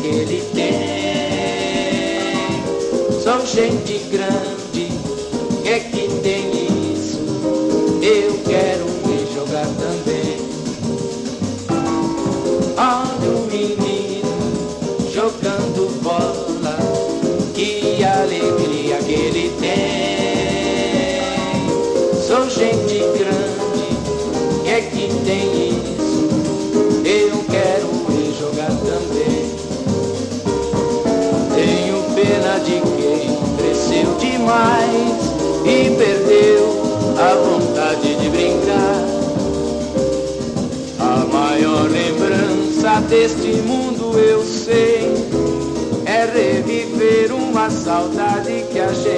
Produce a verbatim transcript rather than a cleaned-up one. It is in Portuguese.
que ele tem. Sou gente grande, que é que tem isso? Eu quero me jogar também. Olha o menino jogando bola, que alegria que ele tem. Sou gente grande, que é que tem isso? Eu quero me jogar também. Tenho pena de quem cresceu demais e perdeu a vontade de brincar. A maior lembrança deste mundo, eu sei, é reviver uma saudade que a gente